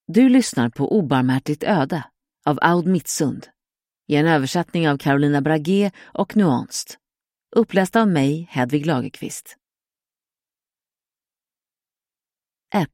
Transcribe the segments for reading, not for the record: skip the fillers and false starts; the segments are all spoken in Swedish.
Du lyssnar på Obarmhärtigt öde av Aud Mittsund i en översättning av Carolina Bragé och Nuanced. Uppläst av mig, Hedvig Lagerqvist. 1.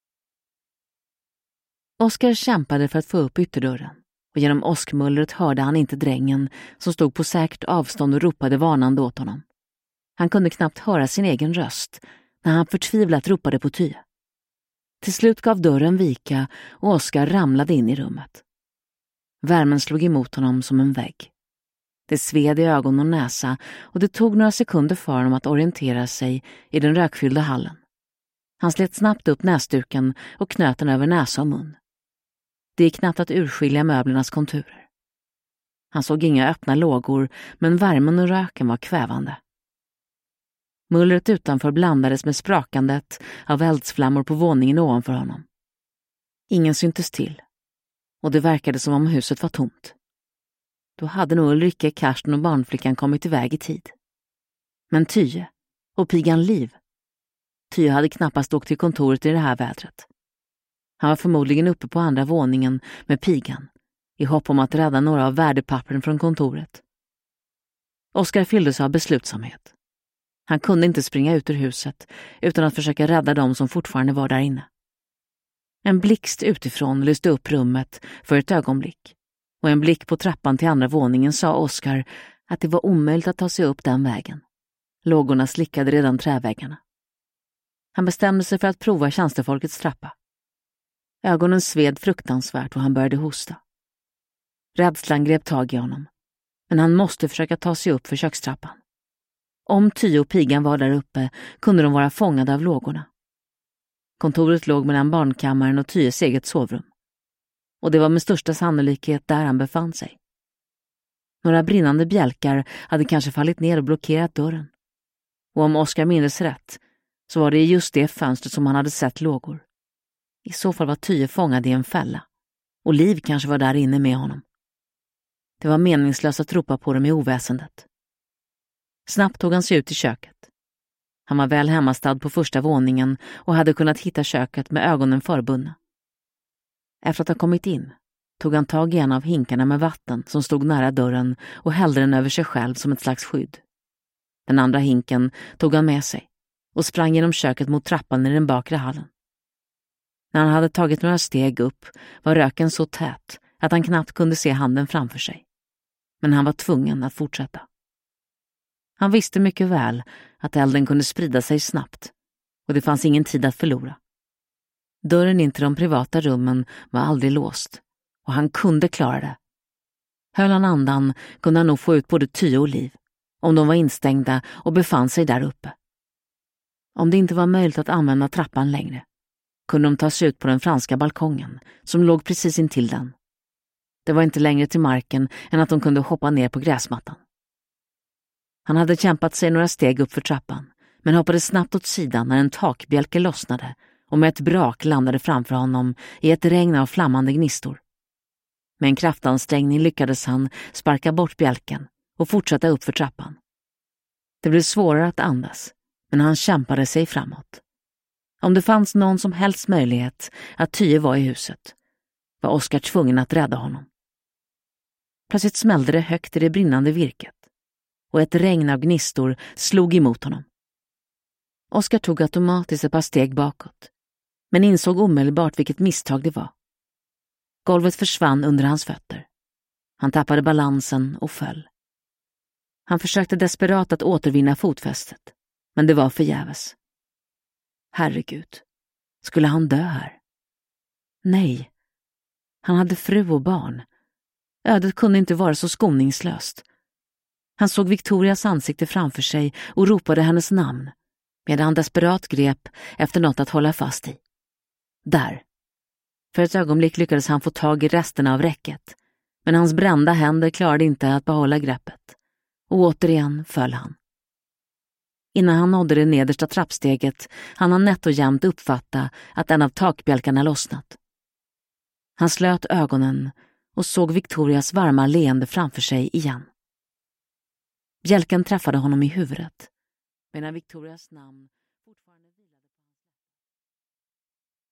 Oskar kämpade för att få upp ytterdörren och genom åskmullret hörde han inte drängen som stod på säkert avstånd och ropade varnande åt honom. Han kunde knappt höra sin egen röst när han förtvivlat ropade på Ty. Till slut gav dörren vika och Oskar ramlade in i rummet. Värmen slog emot honom som en vägg. Det sved i ögon och näsa och det tog några sekunder för honom att orientera sig i den rökfyllda hallen. Han slet snabbt upp näsduken och knöt den över näsa och mun. Det gick knappt att urskilja möblernas konturer. Han såg inga öppna lågor, men värmen och röken var kvävande. Mullret utanför blandades med sprakandet av eldsflammor på våningen ovanför honom. Ingen syntes till, och det verkade som om huset var tomt. Då hade nog Ulrika, Karsten och barnflickan kommit iväg i tid. Men Ty och pigan Liv. Ty hade knappast åkt till kontoret i det här vädret. Han var förmodligen uppe på andra våningen med pigan, i hopp om att rädda några av värdepappren från kontoret. Oskar fylldes av beslutsamhet. Han kunde inte springa ut ur huset utan att försöka rädda dem som fortfarande var där inne. En blixt utifrån lyste upp rummet för ett ögonblick, och en blick på trappan till andra våningen sa Oskar att det var omöjligt att ta sig upp den vägen. Lågorna slickade redan träväggarna. Han bestämde sig för att prova tjänstefolkets trappa. Ögonen sved fruktansvärt och han började hosta. Rädslan grep tag i honom, men han måste försöka ta sig upp för kökstrappan. Om Ty och pigan var där uppe kunde de vara fångade av lågorna. Kontoret låg mellan barnkammaren och Tyes eget sovrum, och det var med största sannolikhet där han befann sig. Några brinnande bjälkar hade kanske fallit ner och blockerat dörren. Och om Oskar minns rätt så var det i just det fönstret som han hade sett lågor. I så fall var Ty fångad i en fälla, och Liv kanske var där inne med honom. Det var meningslöst att ropa på dem i oväsendet. Snabbt tog han sig ut i köket. Han var väl hemmastad på första våningen och hade kunnat hitta köket med ögonen förbundna. Efter att ha kommit in tog han tag i en av hinkarna med vatten som stod nära dörren och hällde den över sig själv som ett slags skydd. Den andra hinken tog han med sig och sprang genom köket mot trappan i den bakre hallen. När han hade tagit några steg upp var röken så tät att han knappt kunde se handen framför sig. Men han var tvungen att fortsätta. Han visste mycket väl att elden kunde sprida sig snabbt, och det fanns ingen tid att förlora. Dörren in till de privata rummen var aldrig låst, och han kunde klara det. Höll han andan kunde han nog få ut både Ty och Liv, om de var instängda och befann sig där uppe. Om det inte var möjligt att använda trappan längre, kunde de ta sig ut på den franska balkongen som låg precis intill den. Det var inte längre till marken än att de kunde hoppa ner på gräsmattan. Han hade kämpat sig några steg upp för trappan, men hoppade snabbt åt sidan när en takbjälke lossnade och med ett brak landade framför honom i ett regn av flammande gnistor. Med en kraftansträngning lyckades han sparka bort bjälken och fortsätta upp för trappan. Det blev svårare att andas, men han kämpade sig framåt. Om det fanns någon som helst möjlighet att Ty var i huset, var Oskar tvungen att rädda honom. Plötsligt smällde det högt i det brinnande virket, och ett regn av gnistor slog emot honom. Oskar tog automatiskt ett par steg bakåt, men insåg omedelbart vilket misstag det var. Golvet försvann under hans fötter. Han tappade balansen och föll. Han försökte desperat att återvinna fotfästet, men det var förgäves. Herregud, skulle han dö här? Nej, han hade fru och barn. Ödet kunde inte vara så skoningslöst. Han såg Victorias ansikte framför sig och ropade hennes namn, medan han desperat grep efter något att hålla fast i. Där. För ett ögonblick lyckades han få tag i resterna av räcket, men hans brända händer klarade inte att behålla greppet. Och återigen föll han. Innan han nådde det nedersta trappsteget hann han nätt och jämnt uppfatta att en av takbjälkarna lossnat. Han slöt ögonen och såg Victorias varma leende framför sig igen. Bjälken träffade honom i huvudet, medan Victorias namn